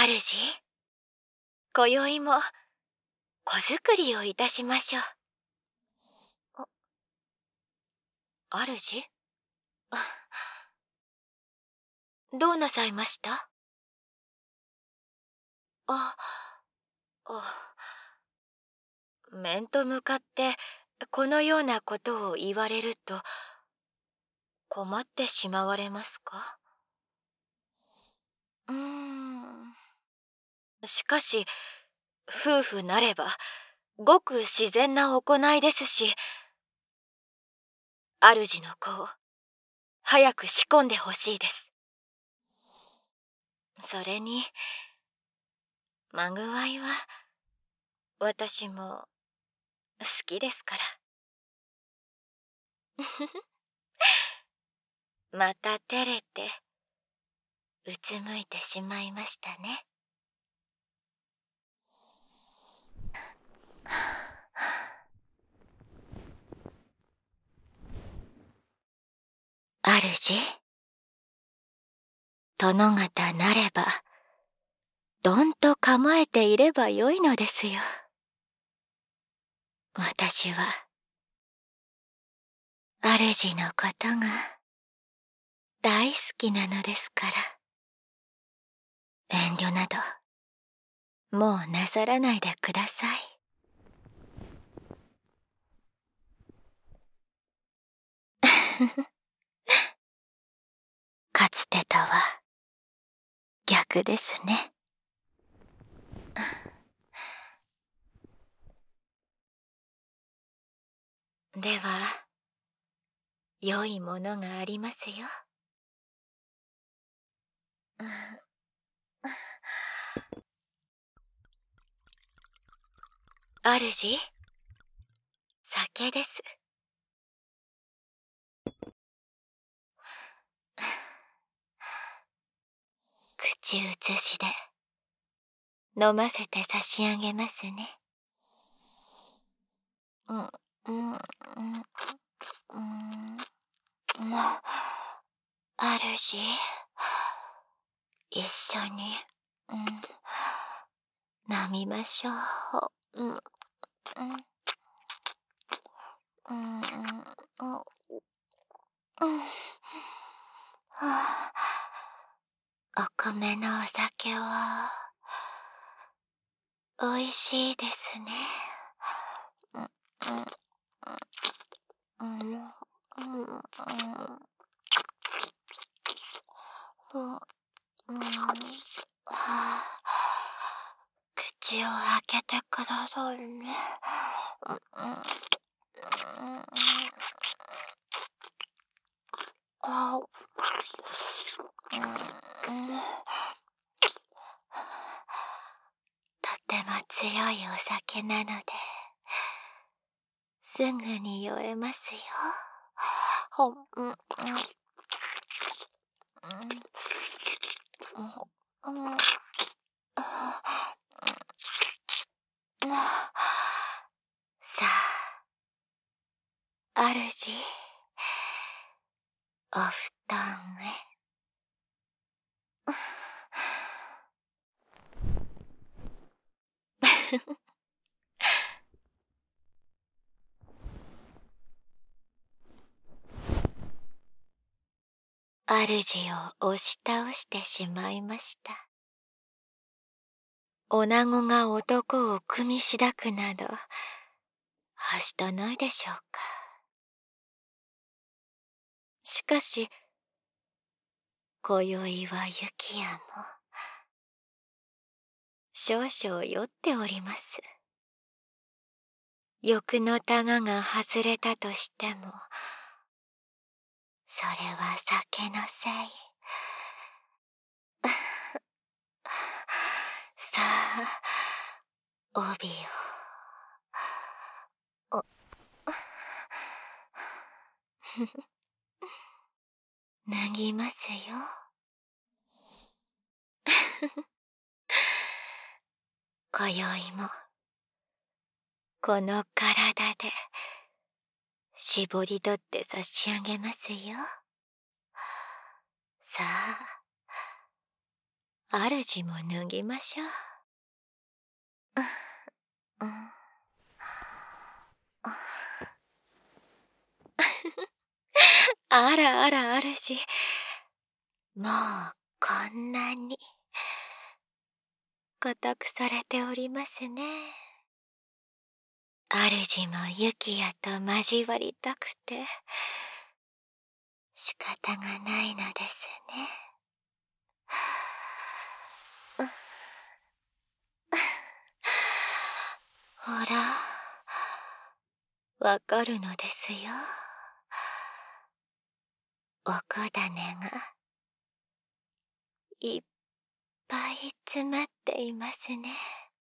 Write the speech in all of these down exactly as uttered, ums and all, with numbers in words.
主、今宵も子作りをいたしましょう。あ、主どうなさいました？あ、あ、面と向かってこのようなことを言われると困ってしまわれますか？うーん。しかし、夫婦なればごく自然な行いですし、主の子を早く仕込んでほしいです。それに、まぐわいは私も好きですから。また照れてうつむいてしまいましたね。主、殿方なればどんと構えていればよいのですよ。私は主のことが大好きなのですから、遠慮などもうなさらないでください。かつてとは逆ですね。では、良いものがありますよ。主、酒です。口移しで飲ませて差し上げますね。うん、うん、うん、うん。主、一緒に、うん、飲みましょう。うん、うん、うん、うん、うん。はあ、お米のお酒はおいしいですね。うん、うん、うん、うん、うん、うん、はあ、口を開けてくださいね。うん、うん、あ、うん、とても強いお酒なのですぐに酔えますよ。ほん、うん、うん、うん、うん、さあ、主、お布団へ。主を押し倒してしまいました。女子が男を組みしだくなどはしたないでしょうか。しかし今宵は雪夜も少々酔っております。欲のたがが外れたとしても、それは酒のせい。さあ、帯を。お脱ぎますよ。今宵もこの体で絞り取って差し上げますよ。さ主も脱ぎましょう。うん、あらあら主、もうこんなに固くされておりますね。主もユキヤと交わりたくて仕方がないのですね。ほら、わかるのですよ。おこだねがいっぱい詰まっていますね。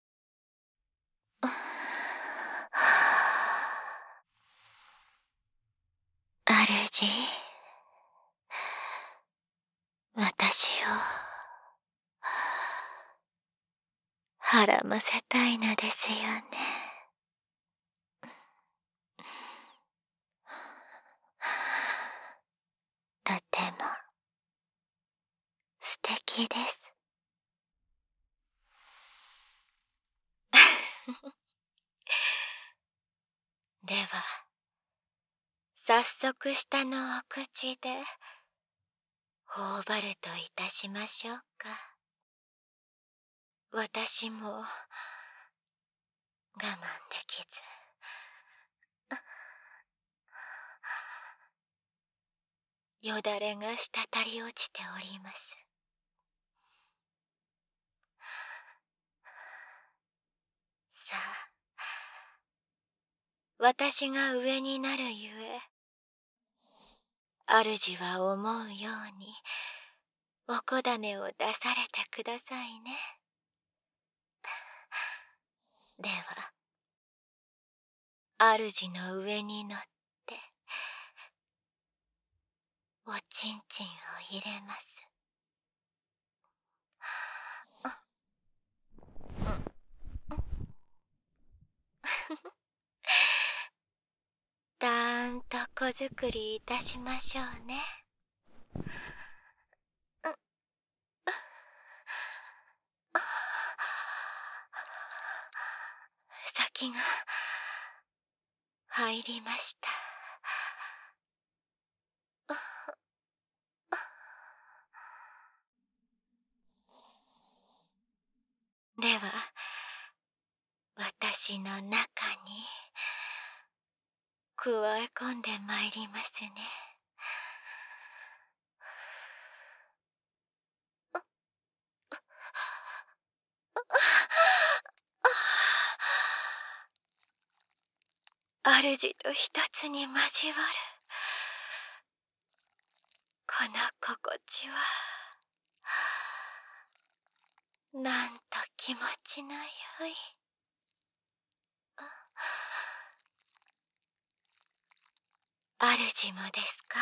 主、私をはらませたいのですよね。とても素敵です。では早速下のお口で頬張るといたしましょうか。私も我慢できずよだれが滴り落ちております。さあ、私が上になるゆえ、主は思うようにおこだねを出されてくださいね。では、主の上に乗っておちんちんを入れます。たーんと子作りいたしましょうね。先が入りました。では、私の中に加え込んでまいりますね。主と一つに交わるこの心地はなんと気持ちのよい。主もですか？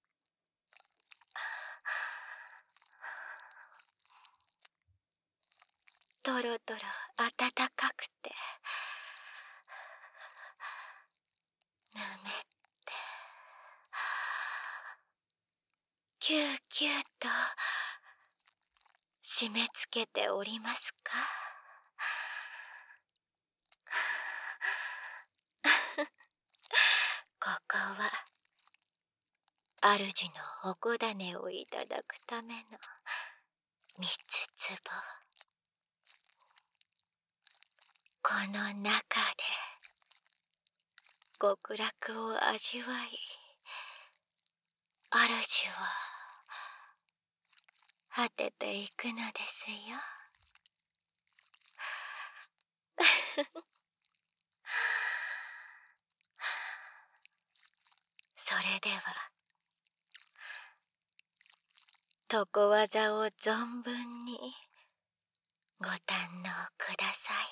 とろとろ温かくてぬめってキューキューと締め付けておりますか？ここは主のおこだねをいただくためのみつつぼ。この中で極楽を味わい、主は果てていくのですよ。それでは床技を存分にご堪能ください。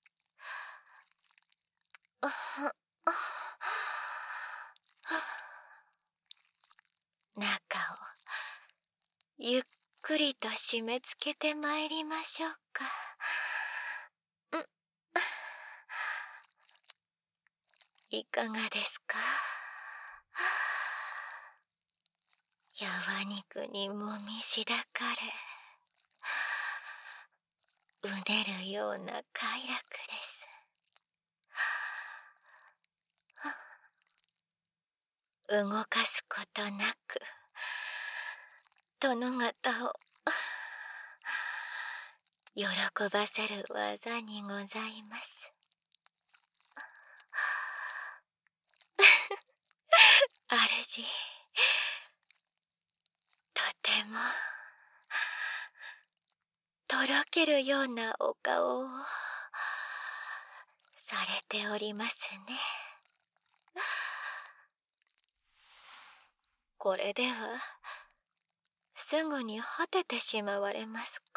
中をゆっくりと締め付けてまいりましょうか。いかがですか？やわ肉にもみしだかれうねるような快楽です。動かすことなく殿方を喜ばせる技にございます。主、とてもとろけるようなお顔をされておりますね。これではすぐに果ててしまわれますか？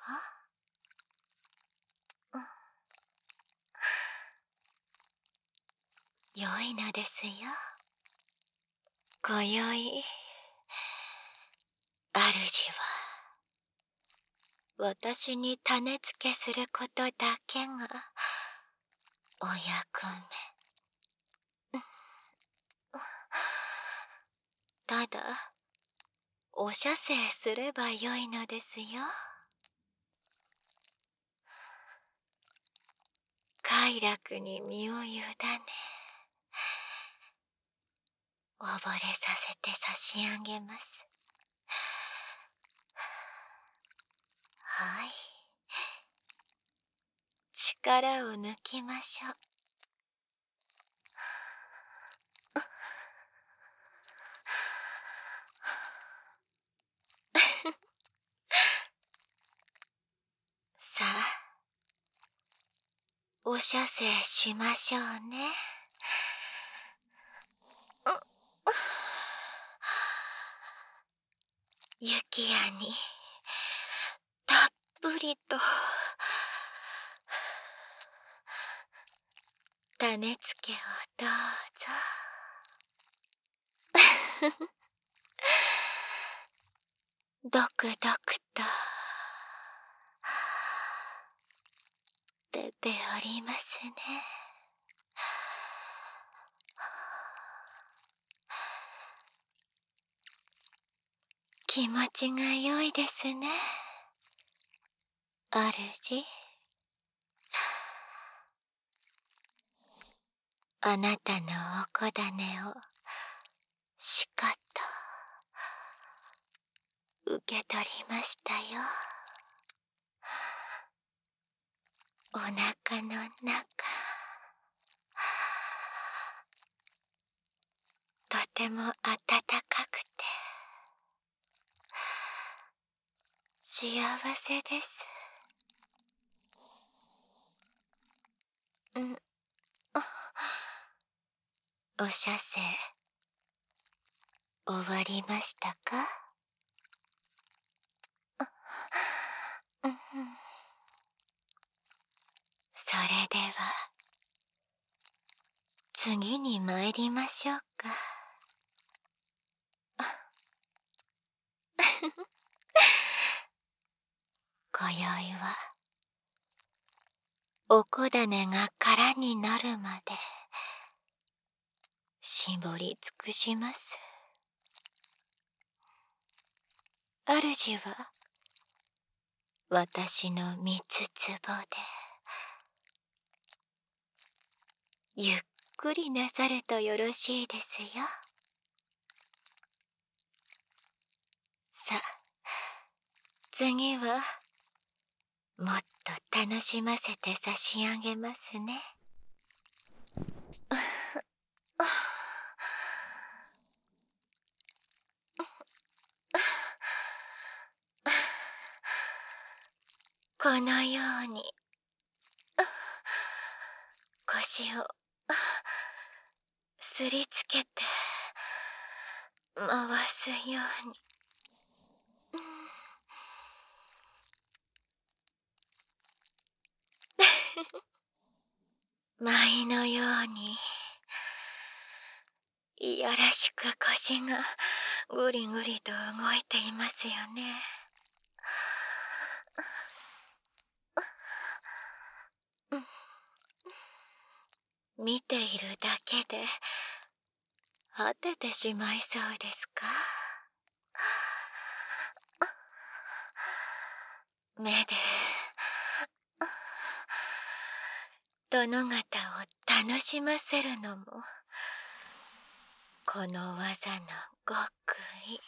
良いのですよ。今宵主は私に種付けすることだけがお役目。ただお射精すればよいのですよ。快楽に身を委ね溺れさせて差し上げます。はい、力を抜きましょう。さあ、お射精しましょうね。雪屋にたっぷりと種付けをどうぞ。ドクドクと出ておりますね。気持ちが良いですね、主。あなたのおこだねをしかと受け取りましたよ。お腹の中、とても温かくて幸せです。うん、お射精終わりましたか？うん、それでは次に参りましょうか。今宵はおこだねが空になるまで絞り尽くします。主は私の三つつぼでゆっくりなさるとよろしいですよ。さあ、次はもっと楽しませて差し上げますね。このように腰をすりつけて回すように。舞のようにいやらしく腰がぐりぐりと動いていますよね。見ているだけで果ててしまいそうですか？目で殿方を楽しませるのもこの技の極意。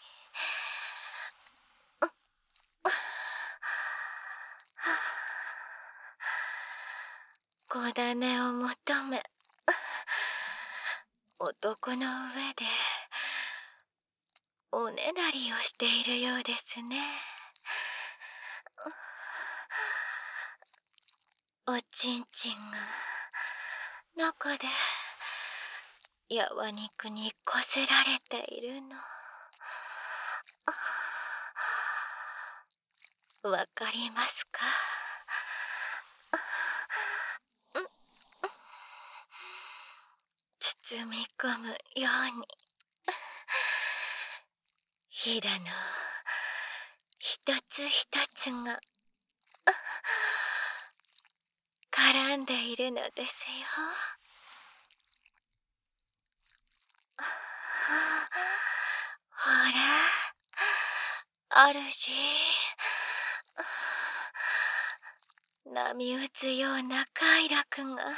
子種を求め男の上でおねだりをしているようですね。おちんちんが中でやわ肉にこすられているの。わかりますか？包み込むようにひだの一つ一つが絡んでいるのですよ。ほら、主。波打つような快楽が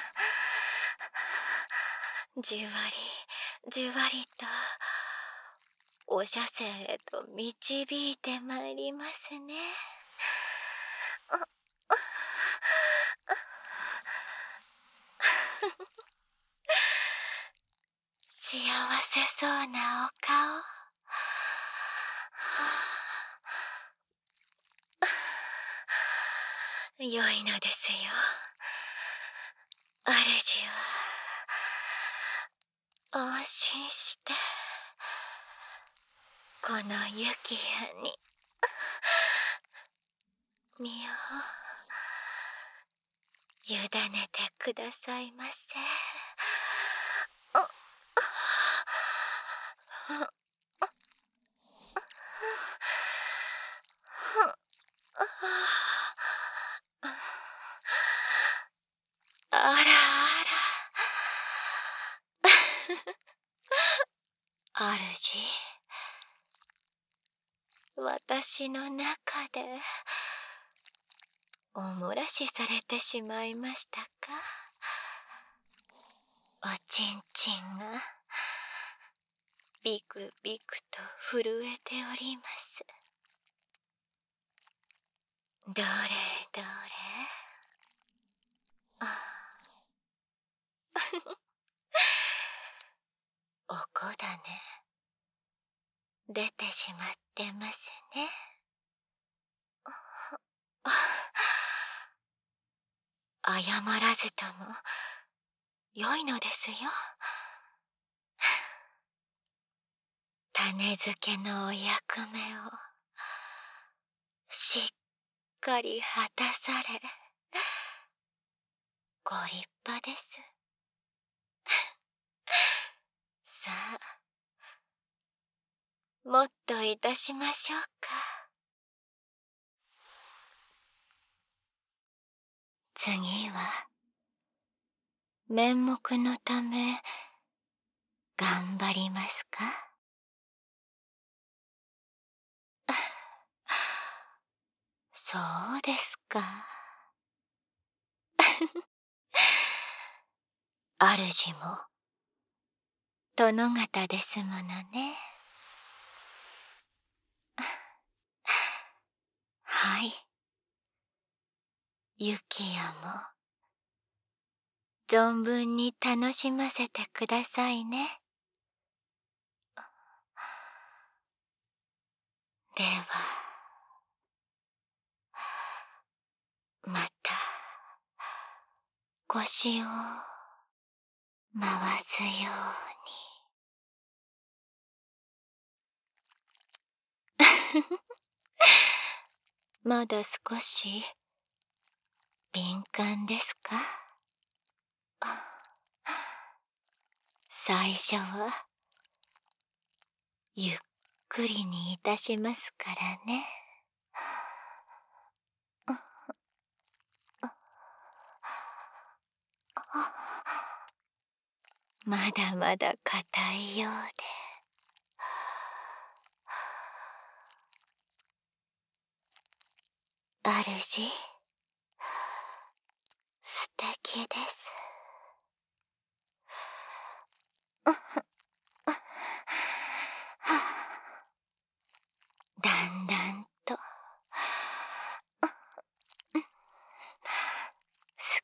じわりじわりとお射線へと導いてまいりますね。幸せそうなお顔。良いのですよ。主は安心してこの雪夜に身を委ねてくださいませ。あらあら主、私の中でお漏らしされてしまいましたか？おちんちんがビクビクと震えております。どれどれ。あおこだね出てしまってますね。謝らずとも良いのですよ。種付けのお役目をしっかり果たされご立派です。さあ、もっといたしましょうか。次は面目のため頑張りますか？そうですか。主も殿方ですものね。はい。雪夜も存分に楽しませてくださいね。ではまた腰を回すように。まだ少し敏感ですか？最初はゆっくりにいたしますからね。まだまだ硬いようで。主、素敵です。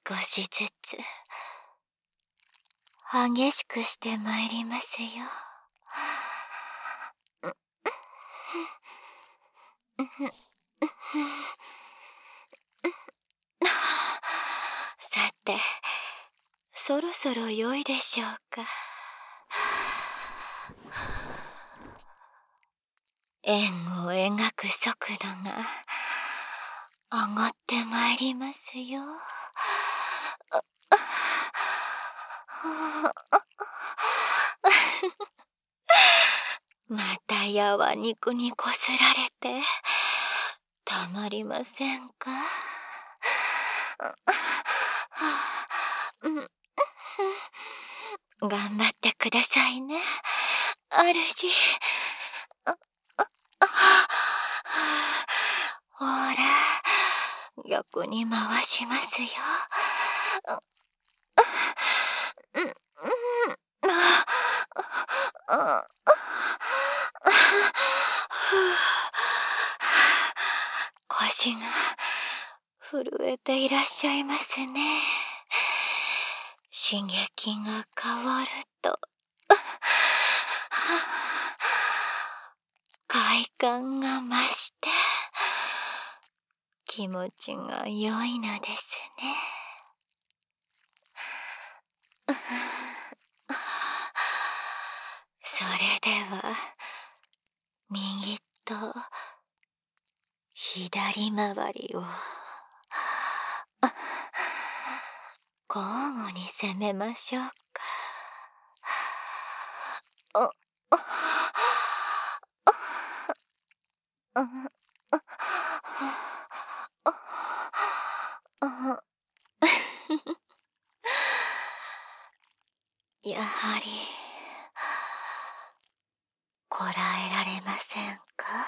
少しずつ激しくしてまいりますよ。さて、そろそろ良いでしょうか。円を描く速度が上がってまいりますよ。またやわ肉にこすられてたまりませんか。頑張ってくださいね、主。ほら、逆に回しますよ。腰が震えていらっしゃいますね。刺激が変わると快感が増して気持ちが良いのですね。それでは右と左回りを交互に攻めましょうか。やはりこらえられませんか。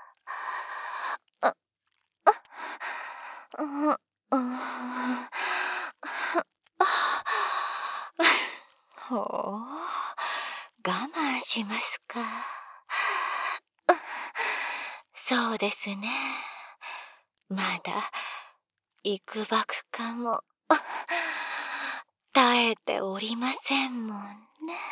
ほう、我慢しますか。そうですね。まだいくばくかも耐えておりませんもんね。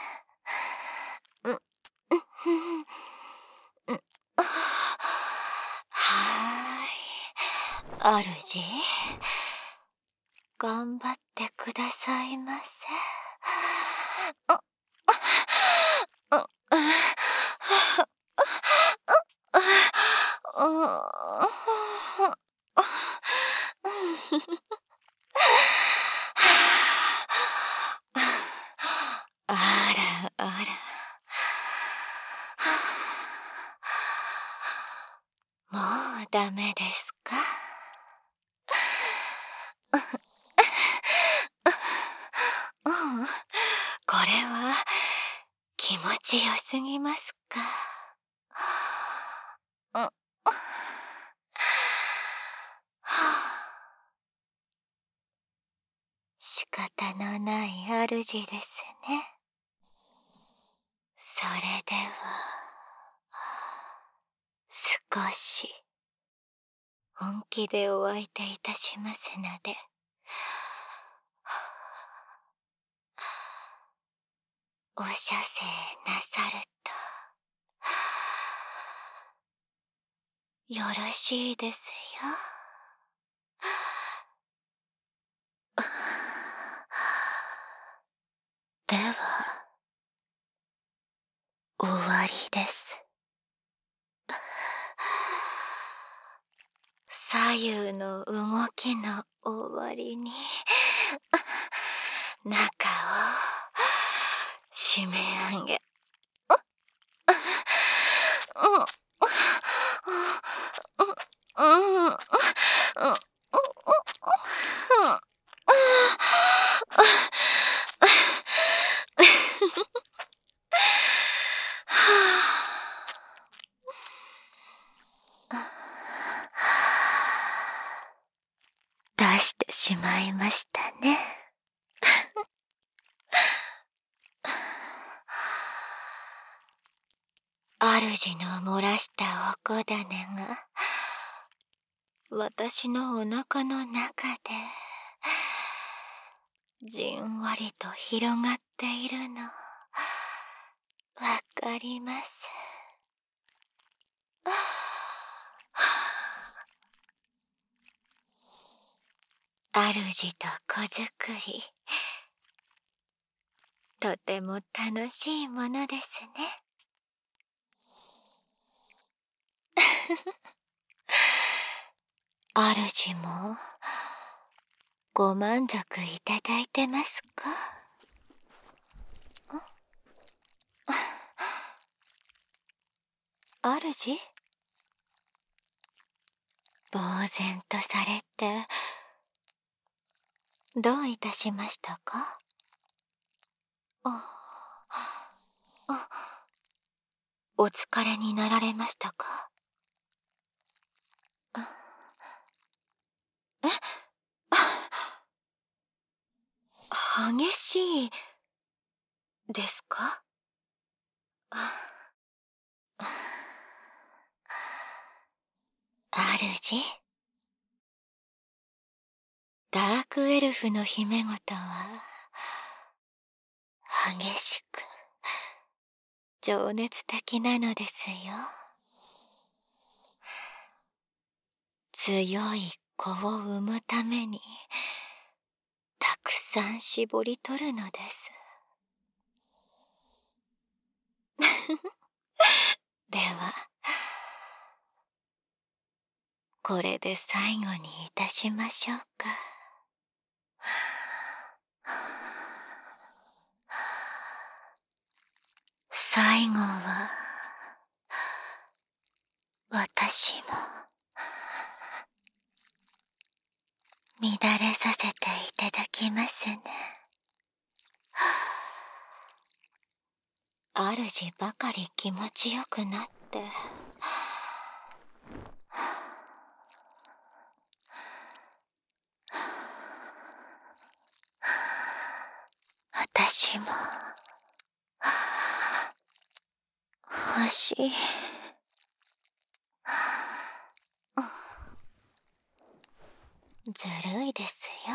はーい、主、頑張ってくださいませ。あらあら、もうダメですか。うん、これは気持ちよすぎますか。仕方のない主ですね。それでは少し本気でお相手いたしますので、お射精なさるとよろしいですよ。では終わりです。左右の動きの終わりに中を締め上げ、出してしまいましたね。主の漏らしたおこだねが私のお腹の中でじんわりと広がっているのわかります。主と子作り、とても楽しいものですね。主もご満足いただいてますか？主？呆然とされてどういたしましたか？ああ、お疲れになられましたか？え？激しいですか？主？ダークエルフの姫ごとは激しく情熱的なのですよ。強い子を産むためにたくさん絞り取るのです。ではこれで最後にいたしましょうか。最後は私も乱れさせていただきますね。主ばかり気持ちよくなって私も欲しい。ずるいですよ。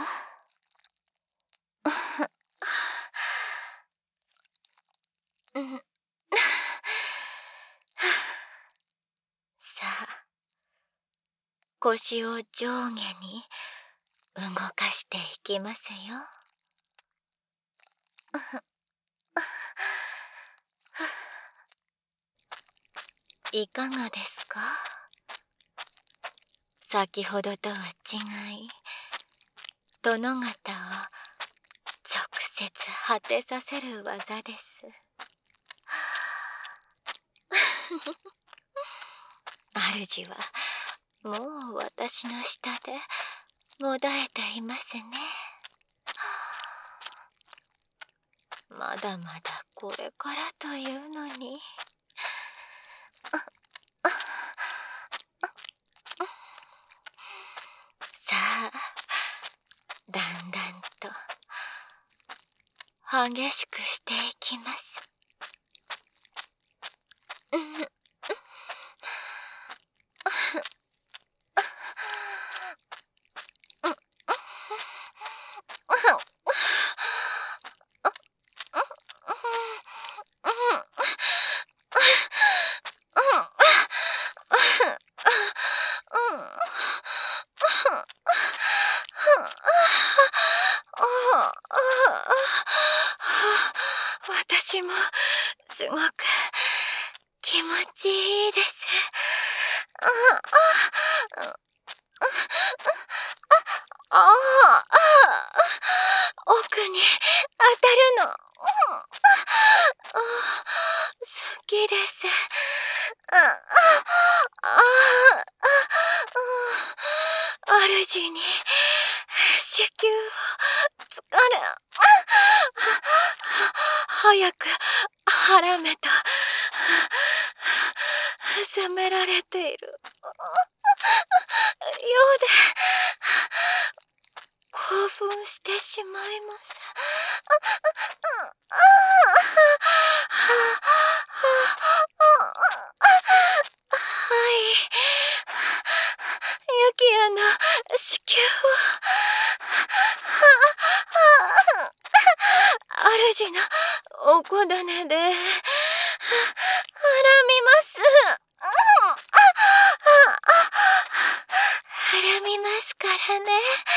さあ、腰を上下に動かしていきますよ。いかがですか？先ほどとは違い、殿方を直接果てさせる技です。主はもう私の下でもだえていますね。まだまだこれからというのに。さあ、だんだんと激しくしていきます。私もすごく気持ちいいです。ああ、奥に当たるの。好きです。主に子宮をつかれ、早く腹めと責められているようで興奮してしまいます。はい、ユキアの子宮をおこだねではらみます。はらみますからね。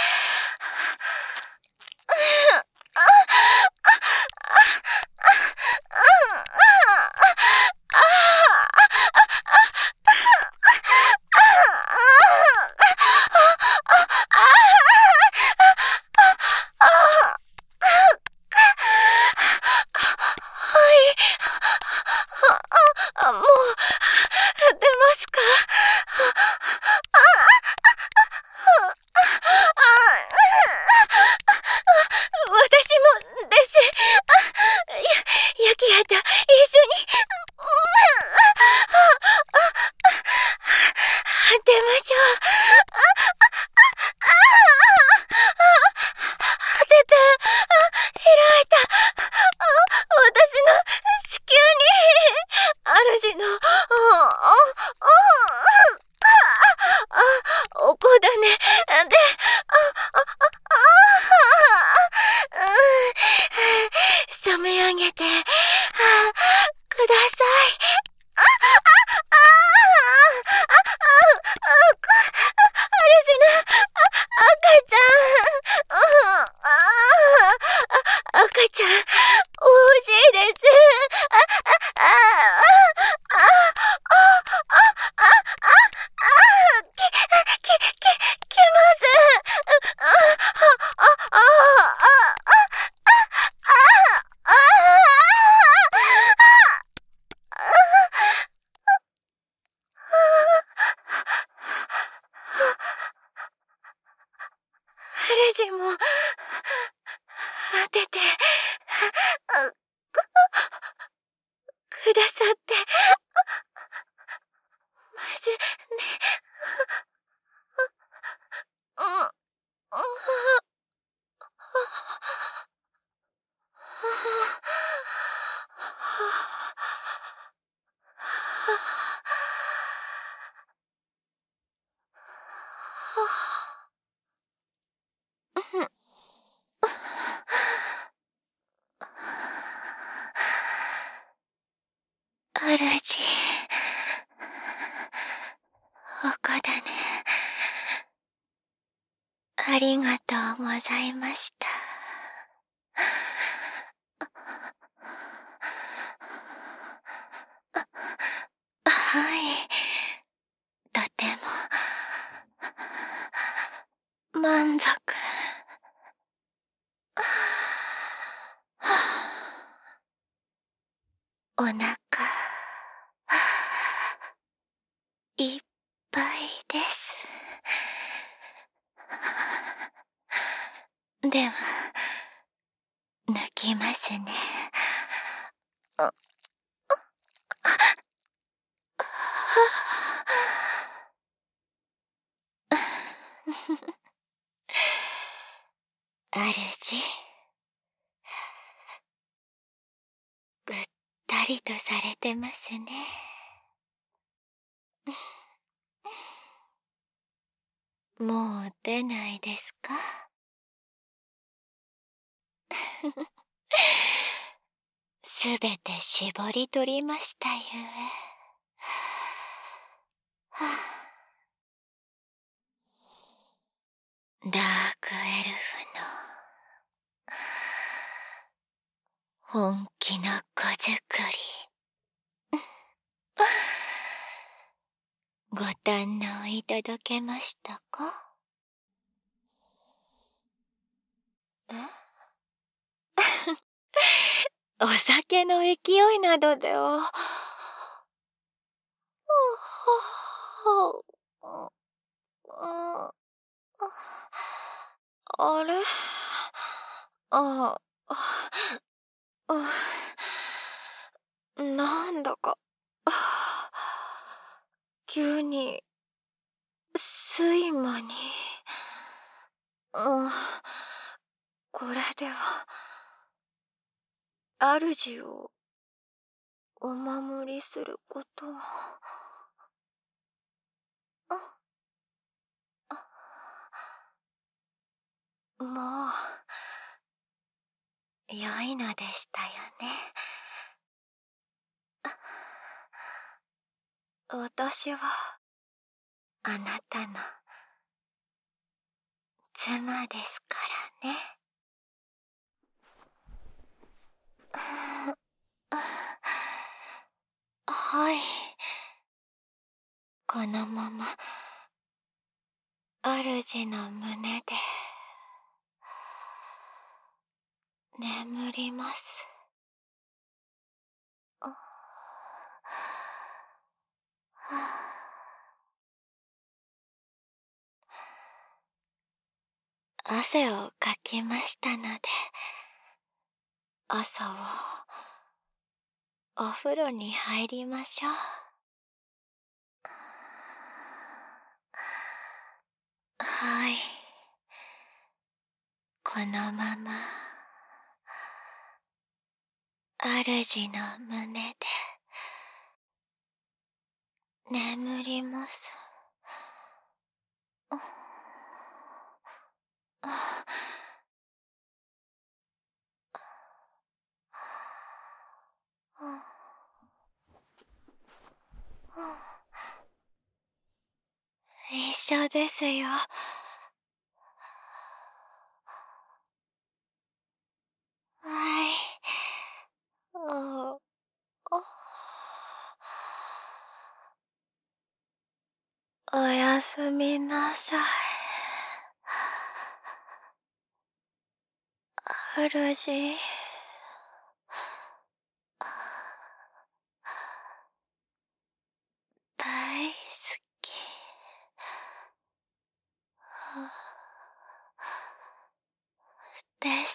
あ、もう出ますか？私もです。や、ヤキヤと一緒に。出ましょう。出た。開いた。私の子宮に主のおこだねで、染め上げてください。主の赤ちゃん。赤ちゃん欲しいです。き、き、き、きます。主も当ててくださってますね。うん主、おこだね、ありがとうございました。はい、とても満足。お腹いっぱいです。では抜きますね。あ主、ぐったりとされてますね。もう出ないですか？すべて絞り取りましたゆえ。はあ、ダークエルフの本気の子作りご堪能いただけましたか？えお酒の勢いなどでは。あれ、あ、なんだか急に睡魔に。これでは主をお守りすることは。もう良いのでしたよね。 私はあなたの妻ですからね。はい。このまま主の胸で眠ります。汗をかきましたので、朝はお風呂に入りましょう。はい。このまま主の胸で眠ります。一緒ですよ。はい。お、お、おやすみなさい。主。大好きです。